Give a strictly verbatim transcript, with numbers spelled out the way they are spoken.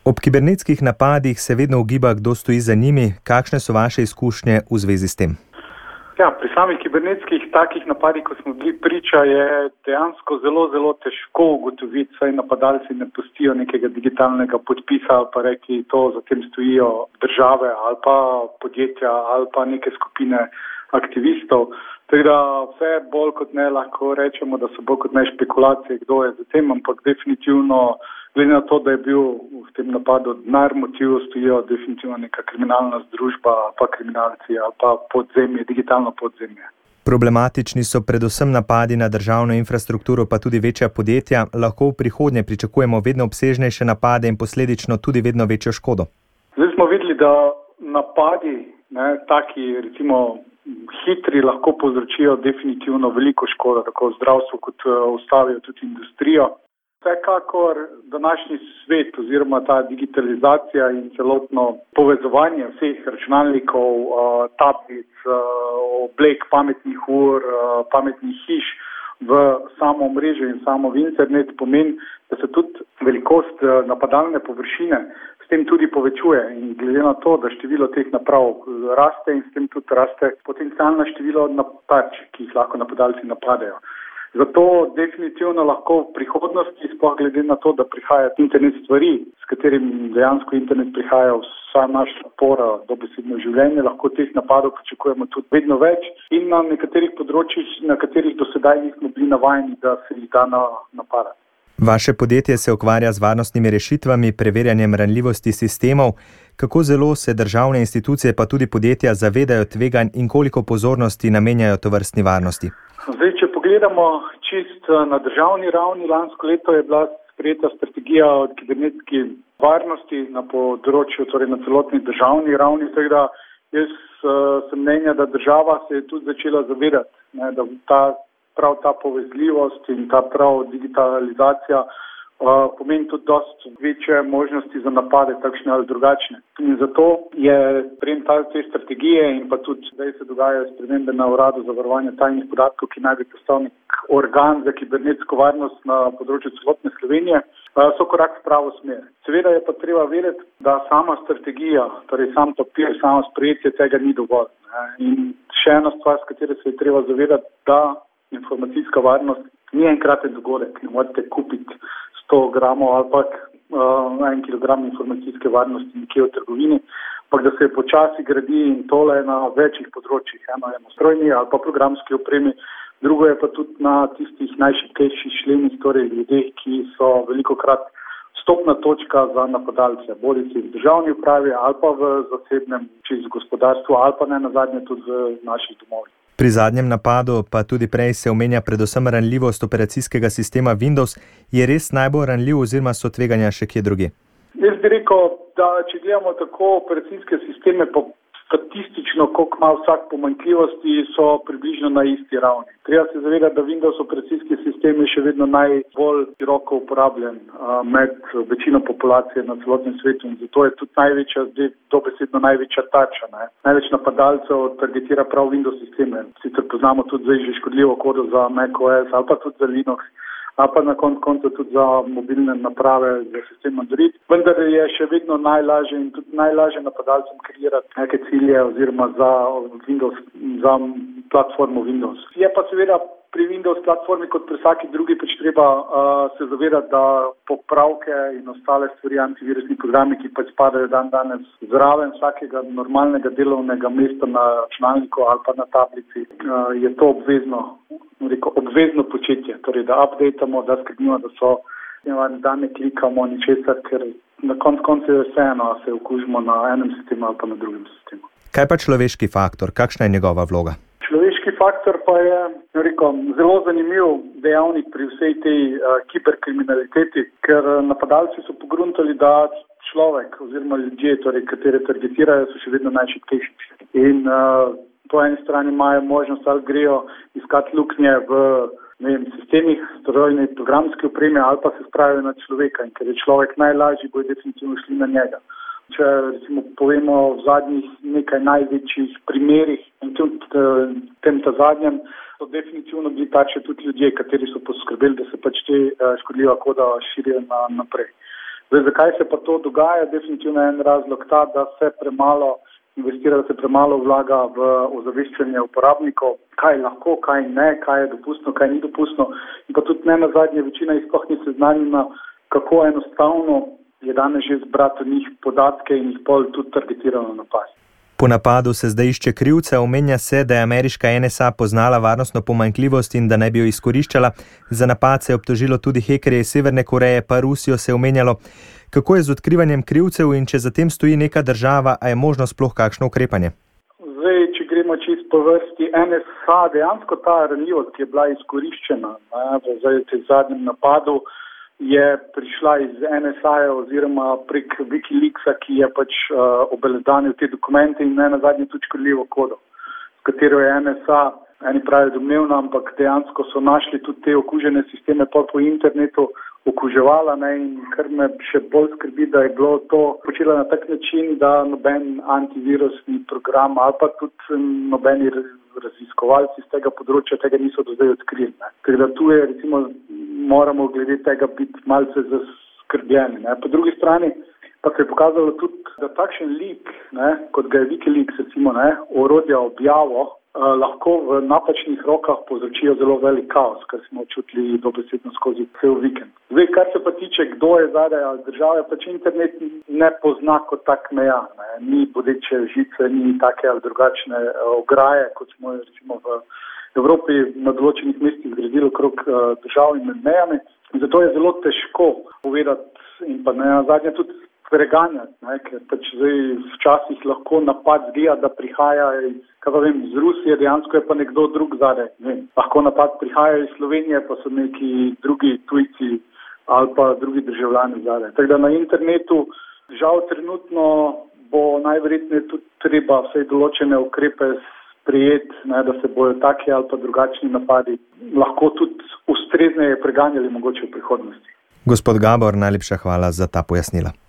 Ob kibernetskih napadih se vedno ugiba, kdo stoji za njimi. Kakšne so vaše izkušnje v zvezi s tem? Ja, pri samih kibernetskih takih napadih, ko smo bili priča, je dejansko zelo, zelo težko ugotoviti, saj napadalci ne pustijo nekega digitalnega podpisa ali pa rekli, to za tem stojijo države ali pa podjetja ali pa neke skupine aktivistov. Tako da vse bolj kot ne lahko rečemo, da so bolj kot ne špekulacije, kdo je za tem, ampak definitivno, glede na to, da je bil v tem napadu denar motiv, stojijo definitivno neka kriminalna združba ali pa kriminalci ali pa podzemlje, digitalno podzemlje. Problematični so predvsem napadi na državno infrastrukturo, pa tudi večja podjetja. Lahko v prihodnje pričakujemo vedno obsežnejše napade in posledično tudi vedno večjo škodo. Zdaj smo videli, da napadi, ne, taki recimo hitri, lahko povzročijo definitivno veliko škodo, tako v zdravstvu kot ustavijo tudi industrijo. Vsekakor današnji svet oziroma ta digitalizacija in celotno povezovanje vseh računalnikov, tablic, oblek, pametnih ur, pametnih hiš v samo mrežo in samo v internet pomeni, da se tudi velikost napadalne površine s tem tudi povečuje. In glede na to, da število teh naprav raste in s tem tudi raste potencialno število tarč, ki jih lahko napadalci napadejo. Zato definitivno lahko v prihodnosti, sploh glede na to, da prihaja internet stvari, s katerim dejansko internet prihaja vsa naša napora, dobesedno življenje, lahko teh napadov pričakujemo tudi vedno več in na nekaterih področjih, na katerih do sedaj nismo bili navajeni, da se jih da napadati. Vaše podjetje se ukvarja z varnostnimi rešitvami, preverjanjem ranljivosti sistemov. Kako zelo se državne institucije pa tudi podjetja zavedajo tveganj in koliko pozornosti namenjajo tovrstni varnosti? Zdaj, če pogledamo čist na državni ravni, lansko leto je bila sprejeta strategija o kibernetski varnosti na področju, torej na celotni državni ravni. Tako da jaz sem mnenja, da država se je tudi začela zavedati, ne, da ta, prav ta povezljivost in ta prav digitalizacija Uh, pomeni tudi dosti večje možnosti za napade, takšne ali drugačne. In zato je prejem te strategije in pa tudi zdaj se dogajajo spremembe na Uradu za varovanje tajnih podatkov, ki naj bi postal nek organ za kibernetsko varnost na področju celotne Slovenije, uh, so korak v pravo smer. Seveda je pa treba vedeti, da sama strategija, torej sam papir, samo sprejetje tega ni dovolj. Ne? In še ena stvar, s katero se je treba zavedati, da informacijska varnost ni enkraten dogodek, ne morete kupiti sto gramov ali pa uh, en kilogram informacijske varnosti nekje v trgovini, ampak da se počasi gradi in tole na večjih področjih. Eno je na strojni ali pa programski opremi, drugo je pa tudi na tistih najšibkejših členih, torej ljudeh, ki so velikokrat vstopna točka za napadalce, bodi si v državni upravi ali pa v zasebnem čist gospodarstvu ali pa ne nazadnje tudi v naših domovih. Pri zadnjem napadu, pa tudi prej se omenja predvsem ranljivost operacijskega sistema Windows. Je res najbolj ranljiv oziroma so tveganja še kje drugje? Jaz bi rekel, da če gledamo tako operacijske sisteme, pa statistično, koliko ima vsak pomanjkljivosti, so približno na isti ravni. Treba se zavedati, da Windows operacijski sistem je še vedno najbolj široko uporabljen uh, med večino populacije na celotnem svetu in zato je tudi največja, zdaj dobesedno največja tarča. Ne? Največ napadalcev targetira prav Windows sisteme. Sicer poznamo tudi zdaj že škodljivo kodo za macOS ali pa tudi za Linux, ali pa na koncu konca tudi za mobilne naprave za sistem Android. Vendar je še vedno najlažje in tudi najlažje napadalcem kreirati neke cilje oziroma za Windows, za platformo Windows. Je pa seveda pri Windows platformi kot pri vsaki drugi pač treba uh, se zavedati, da popravke in ostale stvari, antivirusni programi, ki pač spadajo dan danes zraven vsakega normalnega delovnega mesta na računalniku ali pa na tablici, uh, je to obvezno, rekel, obvezno početje. Torej, da updatamo, da skrbimo, da so da ne klikamo ničesar, ker na koncu konca je vseeno, se okužimo na enem sistemu ali pa na drugem sistemu. Kaj pa človeški faktor? Kakšna je njegova vloga? Človeški faktor pa je rekel, zelo zanimiv dejavnik pri vsej tej uh, kiberkriminaliteti, ker napadalci so pogruntali, da človek oziroma ljudje, torej, katere targetirajo, so še vedno najšibkejši. In uh, po eni strani imajo možnost, ali grejo iskati luknje v ne vem, sistemih, strojne programske opreme ali pa se spravijo na človeka. In ker je človek najlažji, bo definitivno šli na njega. Če recimo povemo v zadnjih nekaj največjih primerih in tudi tem ta zadnjem, so definitivno bili tarče tudi ljudje, kateri so poskrbeli, da se pač te škodljiva koda širijo na, naprej. Zdaj, zakaj se pa to dogaja? Definitivno je en razlog ta, da se premalo investira, da se premalo vlaga v ozaveščanje uporabnikov, kaj lahko, kaj ne, kaj je dopustno, kaj ni dopustno. In pa tudi ne nazadnje, večina jih sploh ni seznanjena, kako enostavno je danes že zbrati njih podatke in jih pol tudi targetirano napasti. Po napadu se zdaj išče krivca, omenja se, da je ameriška N S A poznala varnostno pomanjkljivost in da ne bi jo izkoriščala. Za napad se je obtožilo tudi hekerje iz Severne Koreje, pa Rusijo se je omenjalo. Kako je z odkrivanjem krivcev in če za tem stoji neka država, a je možno sploh kakšno ukrepanje? Zdaj, če gremo čist po vrsti, N S A dejansko ta ranljivost, ki je bila izkoriščena ne, v tem zadnjem napadu, je prišla iz N S A-ja oziroma prek Wikileaksa, ki je pač uh, obeledanil te dokumente in ne nazadnje tudi škodljivo kodo, s katero je N S A, eni pravi domnevno, ampak dejansko so našli tudi te okužene sisteme po, po internetu, okuževala ne, in kar me še bolj skrbi, da je bilo to počela na tak način, da noben antivirusni program ali pa tudi nobeni raziskovalci z tega področja tega niso do zdaj odkrili. Ker da tu je, recimo, moramo glede tega biti malce zaskrbljeni. Ne. Po drugi strani pa se je pokazalo tudi, da takšen leak, ne, kot ga je Wikileaks, recimo, ne, orodja objavo, eh, lahko v napačnih rokah povzročijo zelo velik kaos, kar smo čutili dobesedno skozi cel vikend. Zdaj, kar se pa tiče, kdo je zadaj ali države, pač internet ne pozna kot tak meja. Ne. Ni bodeče žice, ni take ali drugačne eh, ograje, kot smo recimo v Evropi na določenih mestih zgradili okrog uh, držav in med mejami. In zato je zelo težko povedati in pa ne nazadnje tudi preganjati, ne, ker pač zdaj včasih lahko napad zgleda, da prihaja iz, kaj pa vem, iz Rusije, dejansko je pa nekdo drug zadaj. Ne. Lahko napad prihaja iz Slovenije, pa so neki drugi tujci ali pa drugi državljani zadaj. Tako da na internetu žal trenutno bo najverjetneje tudi treba vsej določene ukrepe prijeti, ne, da se bojo taki ali pa drugačni napadi lahko tudi ustrezneje preganjali mogoče v prihodnosti. Gospod Gabor, najlepša hvala za ta pojasnila.